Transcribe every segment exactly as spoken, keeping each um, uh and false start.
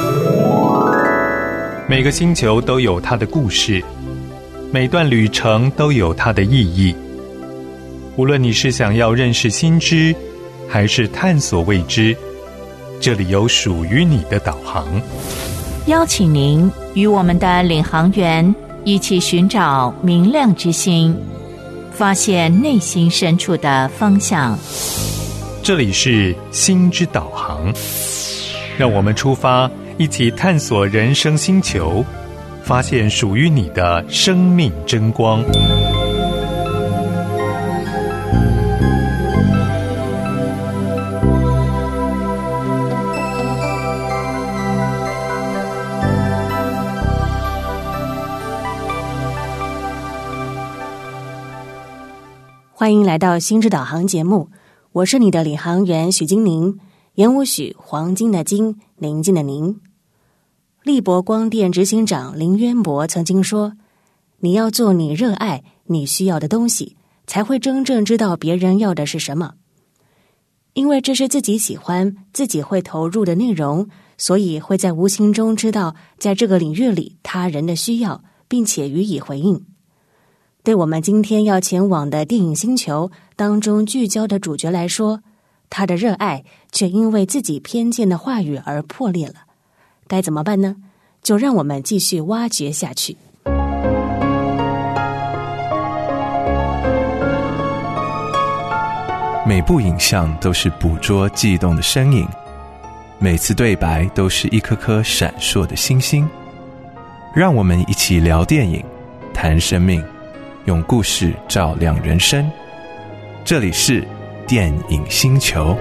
每个星球都有它的故事，每段旅程都有它的意义。无论你是想要认识新知，还是探索未知，这里有属于你的导航。 邀请您与我们的领航员一起寻找明亮之星，发现内心深处的方向。 这里是心之导航，让我们出发，一起探索人生星球，发现属于你的生命真光。 欢迎来到心之导航节目，我是你的领航员许金宁，言无许，黄金的金，宁静的宁。立博光电执行长林渊博曾经说，你要做你热爱你需要的东西，才会真正知道别人要的是什么。因为这是自己喜欢自己会投入的内容，所以会在无形中知道在这个领域里他人的需要，并且予以回应。对我们今天要前往的电影星球当中聚焦的主角来说，他的热爱却因为自己偏见的话语而破裂了。该怎么办呢？就让我们继续挖掘下去。 每部影像都是捕捉悸动的身影，每次对白都是一颗颗闪烁的星星。让我们一起聊电影，谈生命，用故事照亮人生。这里是电影星球。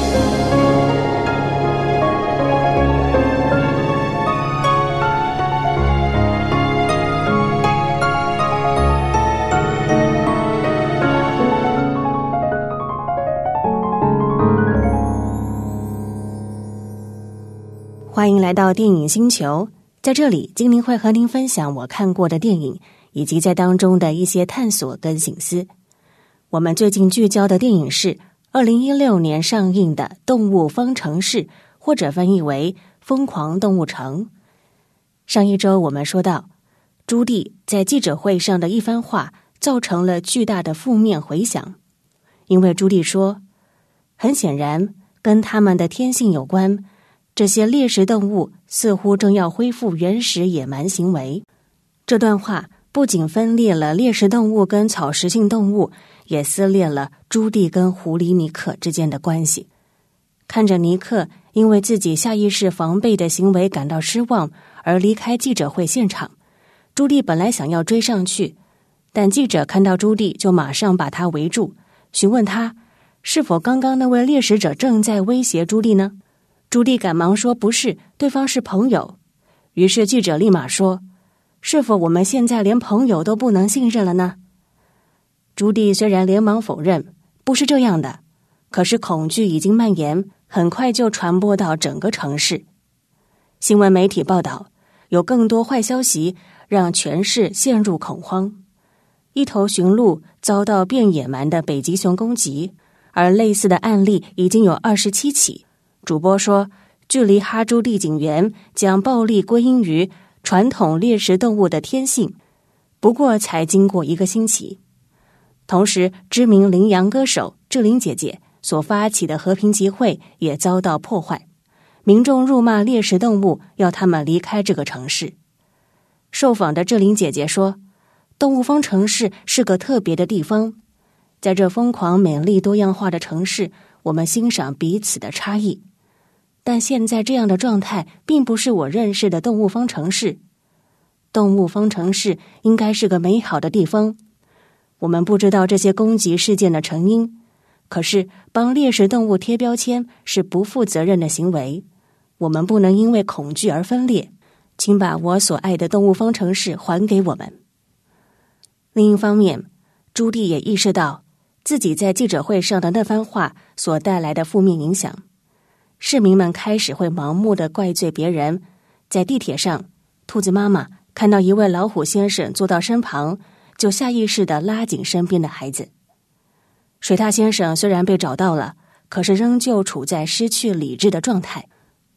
欢迎来到电影星球，在这里金宁会和您分享我看过的电影以及在当中的一些探索跟省思。我们最近聚焦的电影是二零一六年上映的《动物方程式》，或者翻译为《疯狂动物城》。上一周我们说到，朱棣在记者会上的一番话造成了巨大的负面回响。因为朱棣说，很显然跟他们的天性有关，这些猎食动物似乎正要恢复原始野蛮行为。这段话不仅分裂了猎食动物跟草食性动物，也撕裂了朱棣跟狐狸尼克之间的关系。看着尼克因为自己下意识防备的行为感到失望而离开记者会现场，朱棣本来想要追上去，但记者看到朱棣就马上把他围住，询问他是否刚刚那位猎食者正在威胁朱棣呢？朱棣赶忙说不是，对方是朋友。于是记者立马说，是否我们现在连朋友都不能信任了呢？朱棣虽然连忙否认，不是这样的，可是恐惧已经蔓延，很快就传播到整个城市。新闻媒体报道，有更多坏消息让全市陷入恐慌。一头驯鹿遭到变野蛮的北极熊攻击，而类似的案例已经有二十七起。主播说，距离哈朱棣警员将暴力归因于传统猎食动物的天性，不过才经过一个星期。同时，知名羚羊歌手志玲姐姐所发起的和平集会也遭到破坏，民众辱骂猎食动物，要他们离开这个城市。受访的志玲姐姐说，动物方程式是个特别的地方，在这疯狂美丽多样化的城市，我们欣赏彼此的差异。但现在这样的状态并不是我认识的动物方程式。动物方程式应该是个美好的地方。我们不知道这些攻击事件的成因，可是帮猎食动物贴标签是不负责任的行为。我们不能因为恐惧而分裂，请把我所爱的动物方程式还给我们。另一方面，朱棣也意识到自己在记者会上的那番话所带来的负面影响。市民们开始会盲目地怪罪别人。在地铁上，兔子妈妈看到一位老虎先生坐到身旁，就下意识地拉紧身边的孩子。水獭先生虽然被找到了，可是仍旧处在失去理智的状态。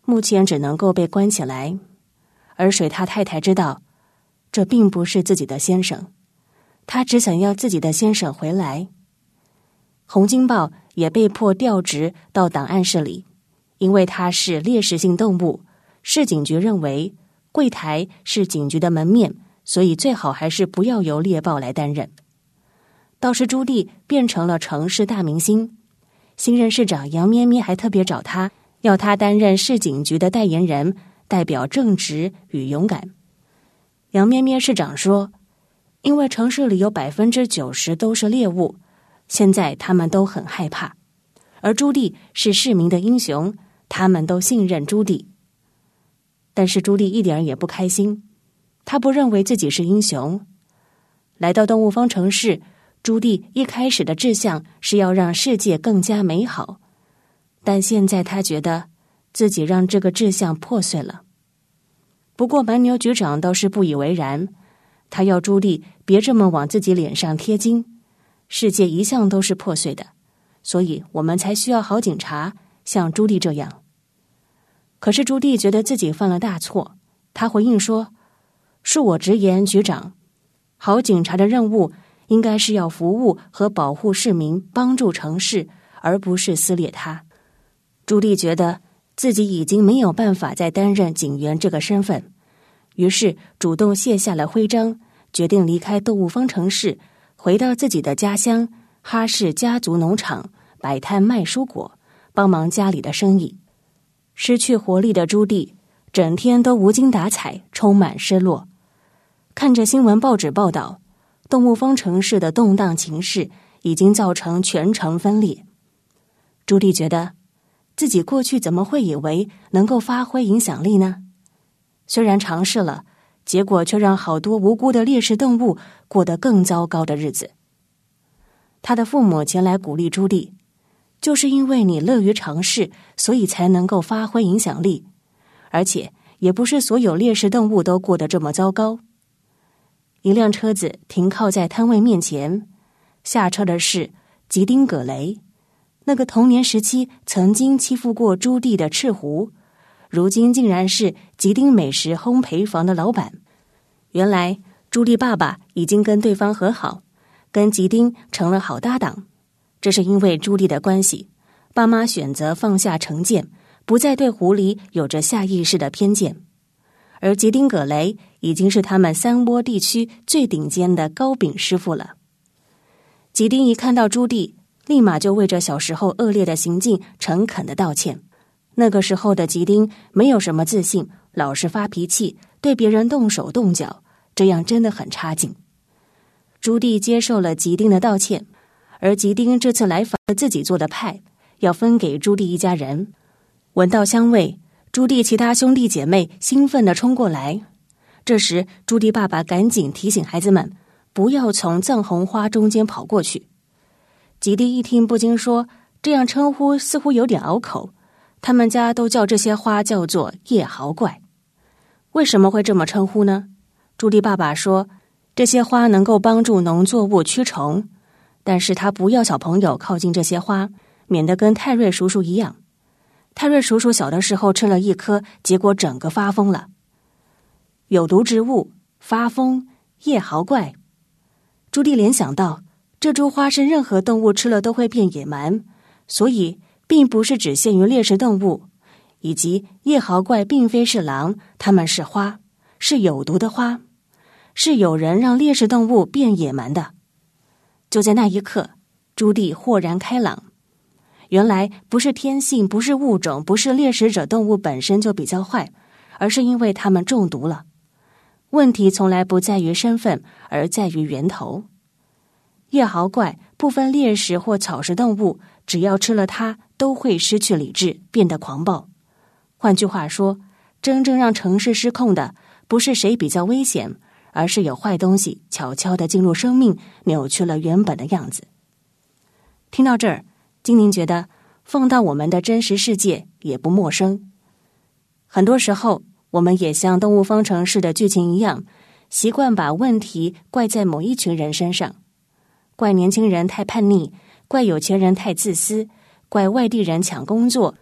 目前只能够被关起来，而水獭太太知道这并不是自己的先生，她只想要自己的先生回来。洪金豹也被迫调职到档案室里，因为它是猎食性动物，市警局认为柜台是警局的门面，所以最好还是不要由猎豹来担任。倒是朱棣变成了城市大明星，新任市长杨咩咩还特别找他，要他担任市警局的代言人，代表正直与勇敢。杨咩咩市长说，因为城市里有百分之九十都是猎物，现在他们都很害怕，而朱棣是市民的英雄，他们都信任朱棣。但是朱棣一点也不开心，他不认为自己是英雄。来到动物方程式，朱棣一开始的志向是要让世界更加美好，但现在他觉得自己让这个志向破碎了。不过蛮牛局长倒是不以为然，他要朱棣别这么往自己脸上贴金，世界一向都是破碎的，所以我们才需要好警察，像朱棣这样。可是朱棣觉得自己犯了大错，他回应说，恕我直言，局长，好警察的任务应该是要服务和保护市民，帮助城市，而不是撕裂它。朱棣觉得自己已经没有办法再担任警员这个身份，于是主动卸下了徽章，决定离开动物方程式，回到自己的家乡哈氏家族农场，摆摊卖蔬果，帮忙家里的生意。失去活力的朱棣整天都无精打采，充满失落。看着新闻报纸报道，动物方程式的动荡情势已经造成全城分裂。朱棣觉得自己过去怎么会以为能够发挥影响力呢？虽然尝试了，结果却让好多无辜的猎食动物过得更糟糕的日子。他的父母前来鼓励朱棣，就是因为你乐于尝试，所以才能够发挥影响力，而且也不是所有猎食动物都过得这么糟糕。一辆车子停靠在摊位面前，下车的是吉丁·葛雷，那个童年时期曾经欺负过朱棣的赤狐，如今竟然是吉丁美食烘焙坊的老板。原来朱棣爸爸已经跟对方和好，跟吉丁成了好搭档。这是因为朱棣的关系，爸妈选择放下成见，不再对狐狸有着下意识的偏见。而吉丁·葛雷已经是他们三窝地区最顶尖的糕饼师傅了。吉丁一看到朱棣，立马就为这小时候恶劣的行径诚恳地道歉。那个时候的吉丁没有什么自信，老是发脾气，对别人动手动脚，这样真的很差劲。朱棣接受了吉丁的道歉，而吉丁这次来访自己做的派，要分给朱棣一家人。闻到香味，朱棣其他兄弟姐妹兴奋地冲过来。这时朱棣爸爸赶紧提醒孩子们，不要从藏红花中间跑过去。吉丁一听不禁说，这样称呼似乎有点拗口，他们家都叫这些花叫做叶豪怪。为什么会这么称呼呢？朱棣爸爸说，这些花能够帮助农作物驱虫，但是他不要小朋友靠近这些花，免得跟泰瑞叔叔一样。泰瑞叔叔小的时候吃了一颗，结果整个发疯了。有毒植物，发疯，叶豪怪。朱棣联想到，这株花是任何动物吃了都会变野蛮，所以并不是只限于猎食动物，以及叶豪怪并非是狼，它们是花，是有毒的花，是有人让猎食动物变野蛮的。就在那一刻，朱棣豁然开朗，原来不是天性，不是物种，不是猎食者动物本身就比较坏，而是因为它们中毒了。问题从来不在于身份，而在于源头。叶豪怪不分猎食或草食动物，只要吃了它，都会失去理智，变得狂暴。换句话说，真正让城市失控的，不是谁比较危险，而是有坏东西悄悄地进入生命，扭曲了原本的样子。听到这儿，金宁觉得放到我们的真实世界也不陌生。很多时候，我们也像动物方程式的剧情一样，习惯把问题怪在某一群人身上，怪年轻人太叛逆，怪有钱人太自私，怪外地人抢工作，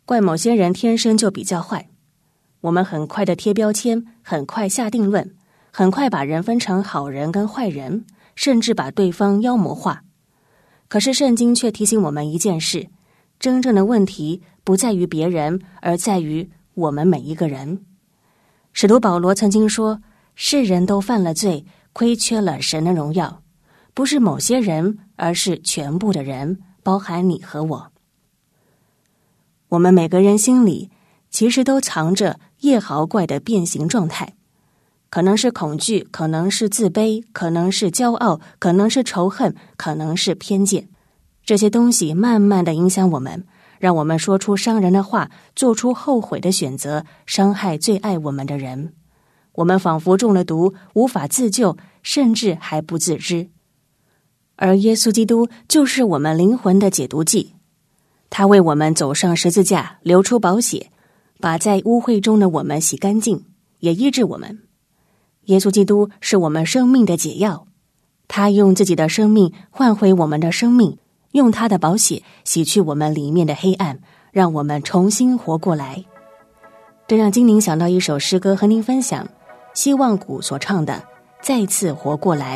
怪某些人天生就比较坏。我们很快的贴标签，很快下定论，很快把人分成好人跟坏人，甚至把对方妖魔化。可是圣经却提醒我们一件事，真正的问题不在于别人，而在于我们每一个人。使徒保罗曾经说，世人都犯了罪，亏缺了神的荣耀，不是某些人，而是全部的人，包含你和我。我们每个人心里其实都藏着夜豪怪的变形状态，可能是恐惧，可能是自卑，可能是骄傲，可能是仇恨，可能是偏见。这些东西慢慢的影响我们，让我们说出伤人的话，做出后悔的选择，伤害最爱我们的人。我们仿佛中了毒，无法自救，甚至还不自知。而耶稣基督就是我们灵魂的解毒剂，他为我们走上十字架，流出宝血，把在污秽中的我们洗干净，也医治我们。耶稣基督是我们生命的解药，他用自己的生命换回我们的生命，用他的宝血洗去我们里面的黑暗，让我们重新活过来。这让金宁想到一首诗歌和您分享，希望谷所唱的《再次活过来》。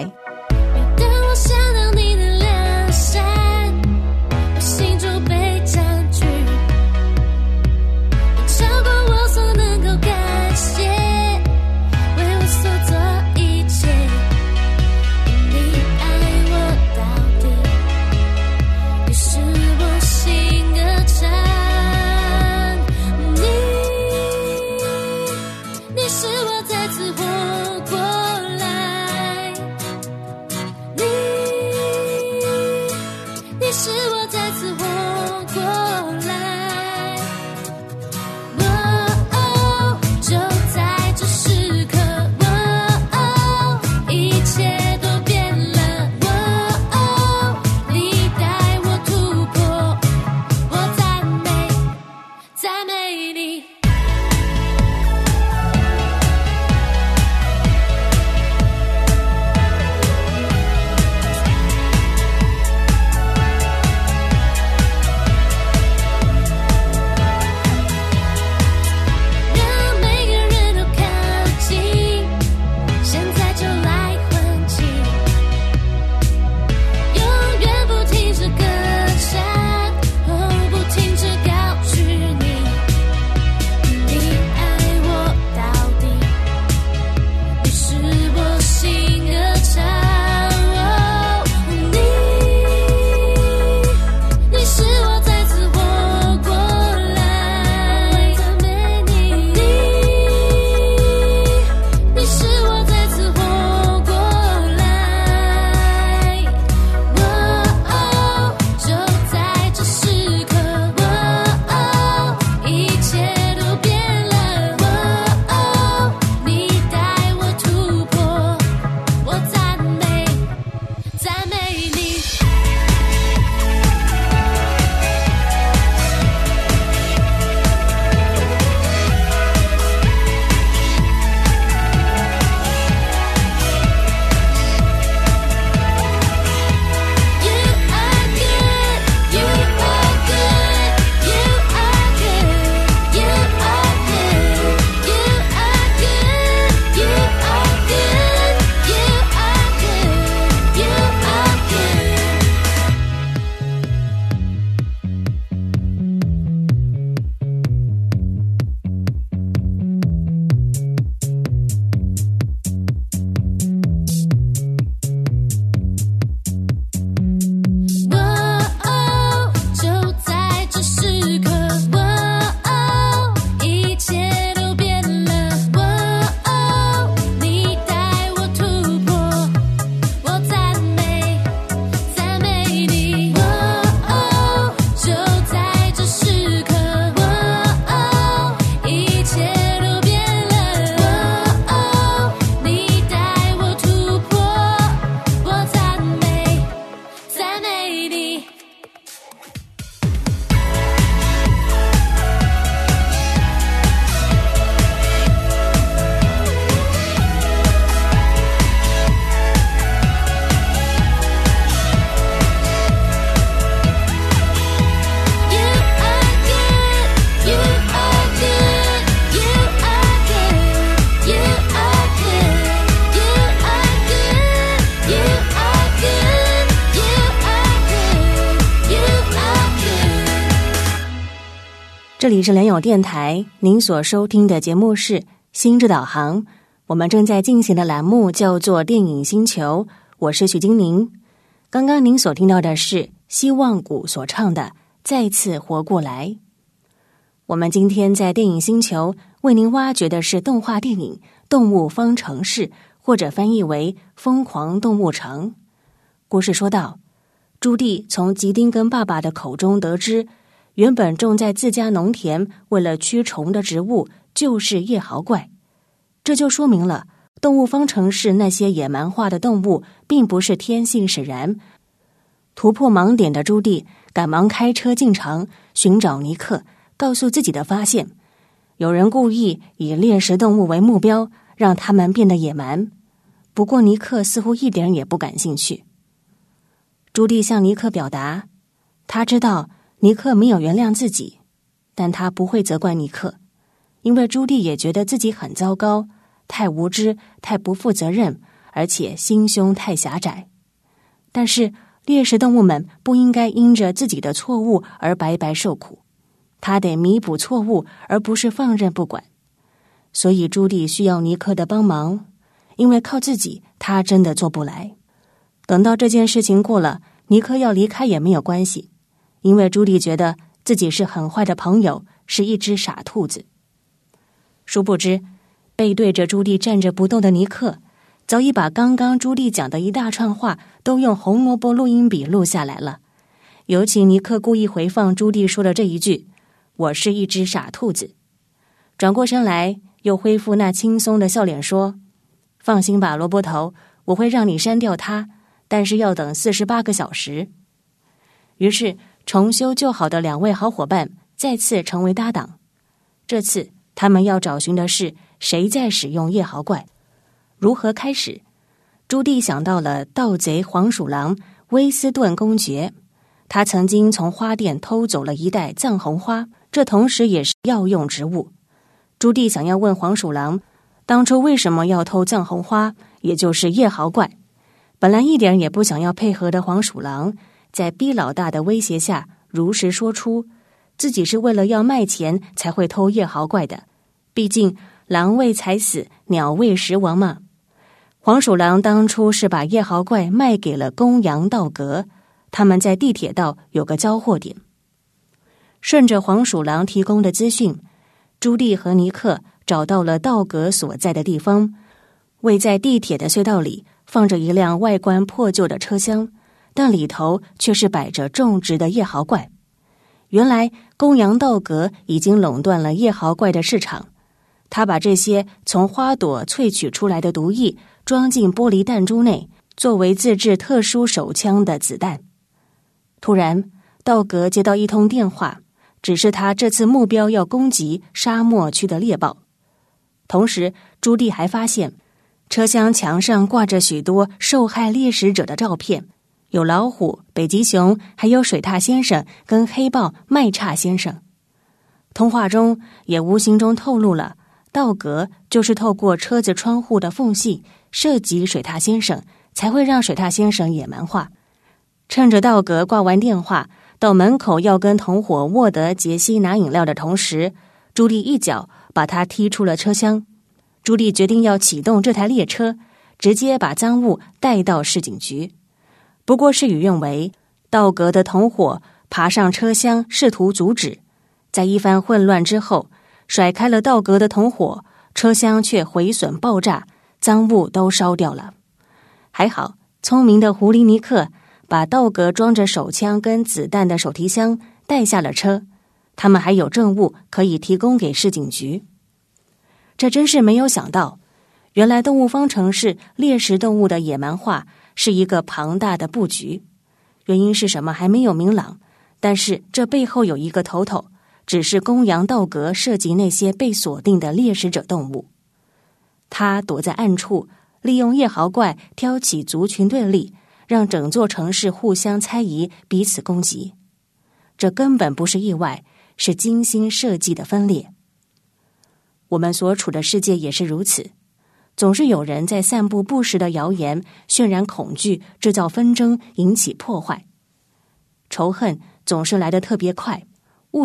这里是良友电台，您所收听的节目是心智导航，我们正在进行的栏目叫做电影星球，我是许金宁。刚刚您所听到的是希望谷所唱的再次活过来。我们今天在电影星球为您挖掘的是动画电影《动物方程式》，或者翻译为《疯狂动物城》。故事说到，朱棣从吉丁根爸爸的口中得知，原本种在自家农田为了驱虫的植物就是叶豪怪，这就说明了动物方程式那些野蛮化的动物并不是天性使然。突破盲点的朱棣赶忙开车进城寻找尼克，告诉自己的发现，有人故意以猎食动物为目标，让他们变得野蛮。不过尼克似乎一点也不感兴趣。朱棣向尼克表达，他知道尼克没有原谅自己，但他不会责怪尼克，因为朱棣也觉得自己很糟糕，太无知，太不负责任，而且心胸太狭窄。但是猎食动物们不应该因着自己的错误而白白受苦，他得弥补错误，而不是放任不管。所以朱棣需要尼克的帮忙，因为靠自己他真的做不来。等到这件事情过了，尼克要离开也没有关系，因为朱棣觉得自己是很坏的朋友，是一只傻兔子。殊不知，背对着朱棣站着不动的尼克，早已把刚刚朱棣讲的一大串话都用红萝卜录音笔录下来了。尤其尼克故意回放朱棣说的这一句，我是一只傻兔子。转过身来，又恢复那轻松的笑脸说，放心吧，萝卜头，我会让你删掉它，但是要等四十八个小时。于是重修旧好的两位好伙伴再次成为搭档。这次他们要找寻的是谁在使用叶豪怪。如何开始？朱棣想到了盗贼黄鼠狼威斯顿公爵，他曾经从花店偷走了一袋藏红花，这同时也是药用植物。朱棣想要问黄鼠狼，当初为什么要偷藏红花，也就是叶豪怪。本来一点也不想要配合的黄鼠狼，在逼老大的威胁下，如实说出自己是为了要卖钱才会偷叶豪怪的，毕竟狼未踩死，鸟未食亡嘛。黄鼠狼当初是把叶豪怪卖给了公羊道格，他们在地铁道有个交货点。顺着黄鼠狼提供的资讯，朱棣和尼克找到了道格所在的地方，位在地铁的隧道里放着一辆外观破旧的车厢，但里头却是摆着种植的叶豪怪。原来公羊道格已经垄断了叶豪怪的市场，他把这些从花朵萃取出来的毒液装进玻璃弹珠内，作为自制特殊手枪的子弹。突然道格接到一通电话，只是他这次目标要攻击沙漠区的猎豹。同时朱棣还发现车厢墙上挂着许多受害猎食者的照片，有老虎、北极熊，还有水獭先生跟黑豹麦叉先生。通话中也无形中透露了道格就是透过车子窗户的缝隙射击水獭先生，才会让水獭先生野蛮化。趁着道格挂完电话到门口要跟同伙沃德杰西拿饮料的同时，朱棣一脚把他踢出了车厢。朱棣决定要启动这台列车，直接把赃物带到市警局。不过事与愿违，道格的同伙爬上车厢试图阻止，在一番混乱之后，甩开了道格的同伙，车厢却毁损爆炸，赃物都烧掉了。还好聪明的狐狸尼克把道格装着手枪跟子弹的手提箱带下了车，他们还有证物可以提供给市警局。这真是没有想到，原来动物方程式猎食动物的野蛮化是一个庞大的布局。原因是什么还没有明朗，但是这背后有一个头头，只是公羊道格涉及那些被锁定的猎食者动物。他躲在暗处，利用叶豪怪挑起族群对立，让整座城市互相猜疑，彼此攻击。这根本不是意外，是精心设计的分裂。我们所处的世界也是如此，总是有人在散布不实的谣言，渲染恐惧，制造纷争，引起破坏。仇恨总是来得特别快，误解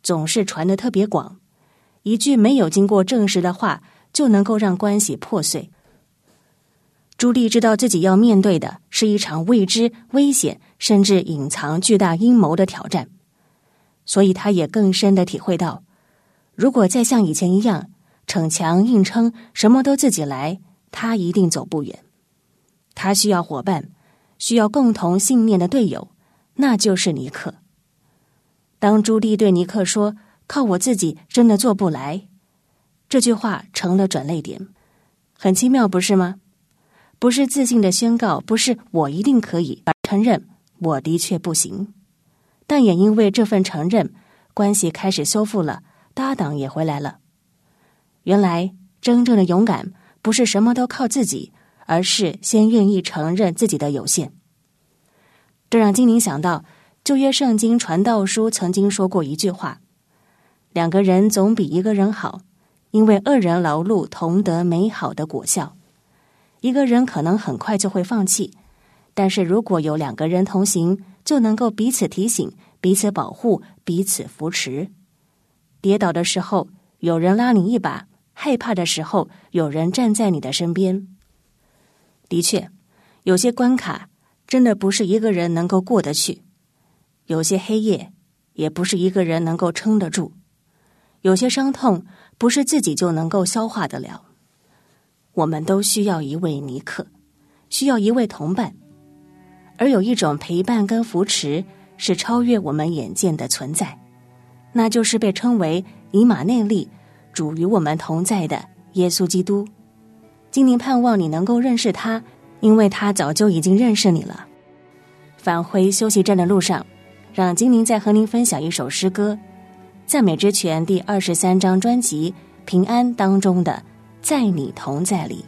总是传得特别广，一句没有经过证实的话就能够让关系破碎。朱莉知道自己要面对的是一场未知、危险，甚至隐藏巨大阴谋的挑战，所以她也更深地体会到，如果再像以前一样逞强硬撑，什么都自己来，她一定走不远。她需要伙伴，需要共同信念的队友，那就是尼克。当朱莉对尼克说靠我自己真的做不来，这句话成了转捩点。很奇妙，不是吗？不是自信的宣告，不是我一定可以，而承认我的确不行。但也因为这份承认，关系开始修复了，搭档也回来了。原来真正的勇敢不是什么都靠自己，而是先愿意承认自己的有限。这让精灵想到旧约圣经传道书曾经说过一句话，两个人总比一个人好，因为二人劳碌同得美好的果效。一个人可能很快就会放弃，但是如果有两个人同行，就能够彼此提醒，彼此保护，彼此扶持。跌倒的时候有人拉你一把，害怕的时候有人站在你的身边。的确，有些关卡真的不是一个人能够过得去，有些黑夜也不是一个人能够撑得住，有些伤痛不是自己就能够消化得了。我们都需要一位尼克，需要一位同伴，而有一种陪伴跟扶持是超越我们眼见的存在，那就是被称为以马内利，主与我们同在的耶稣基督。精灵盼望你能够认识他，因为他早就已经认识你了。返回休息站的路上，让精灵再和您分享一首诗歌，赞美之泉第二十三章专辑平安当中的在你同在里。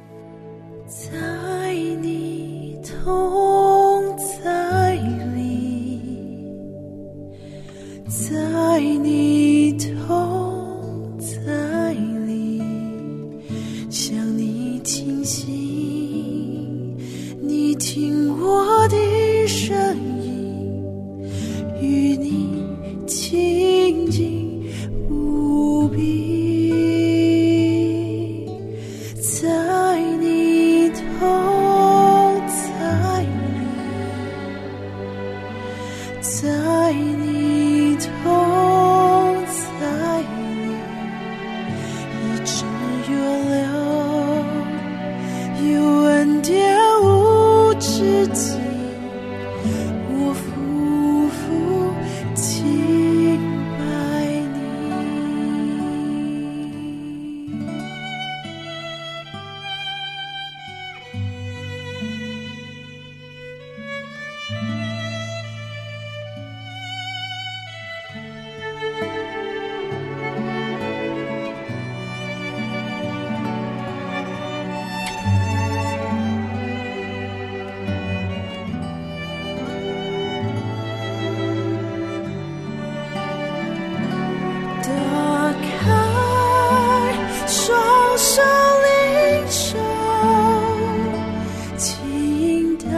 在你同在里，在你同在里，向你倾心，你听我的声音，与你亲近无比。在你同在里，在你同在里，一直有流，有恩典无止境，我夫妇敬拜你。打开双手领受，倾倒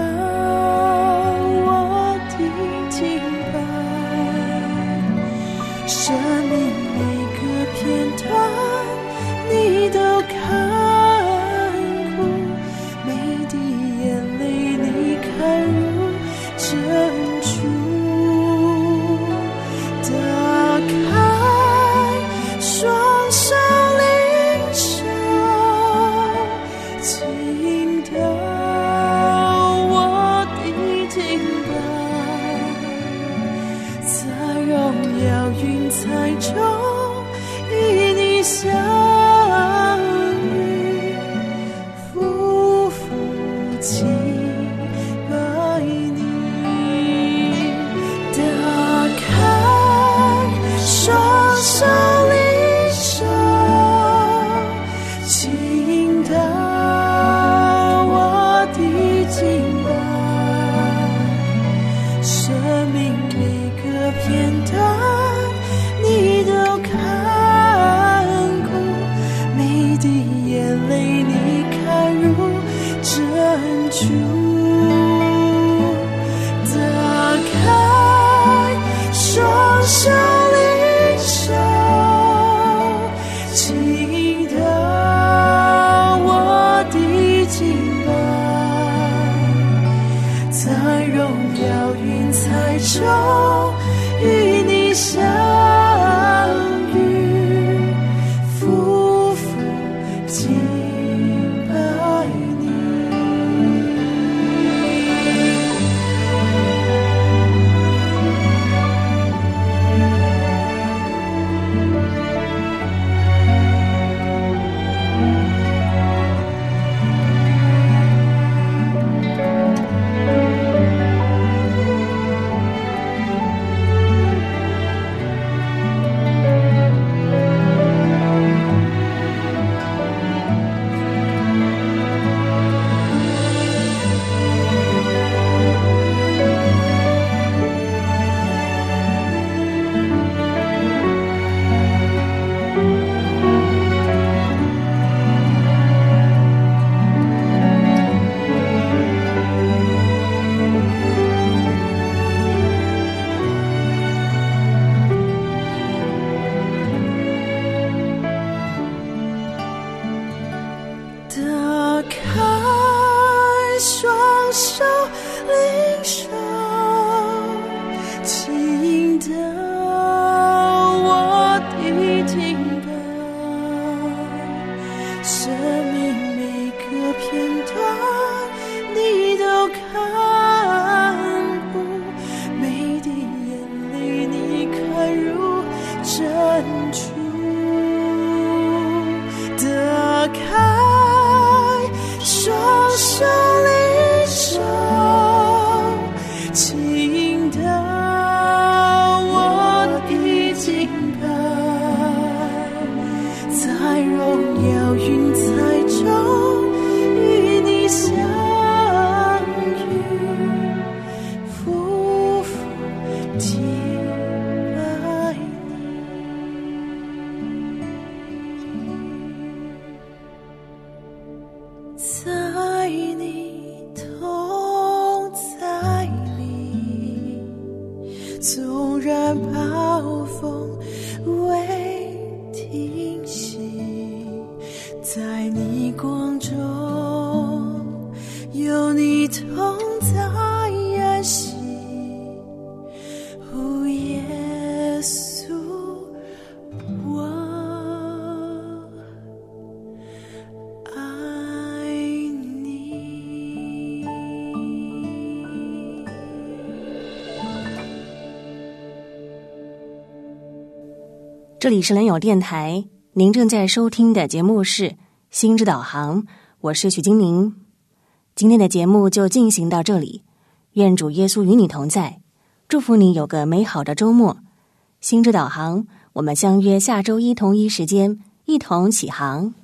我的敬拜，生命每个片段你都看顾，每滴眼泪你看入珍珠。打开双手领受，倾倒我的敬拜，在荣耀云彩中与你相遇，夫妇敬拜你。打开双手领受，倾倒我的敬拜，生命每个片段你都看顾， 片段你都看不，每滴眼泪你看入珍珠。打开双手领受，倾倒我已经白，在荣耀云彩中与你相遇，匍匐敬拜你，在你同在里，纵然暴风未停息，在你光中有你同在安息。哦，耶稣，我爱你。 这里是人友电台，您正在收听的节目是心之导航，我是许金玲。今天的节目就进行到这里，愿主耶稣与你同在，祝福你有个美好的周末。心之导航，我们相约下周一同一时间一同起航。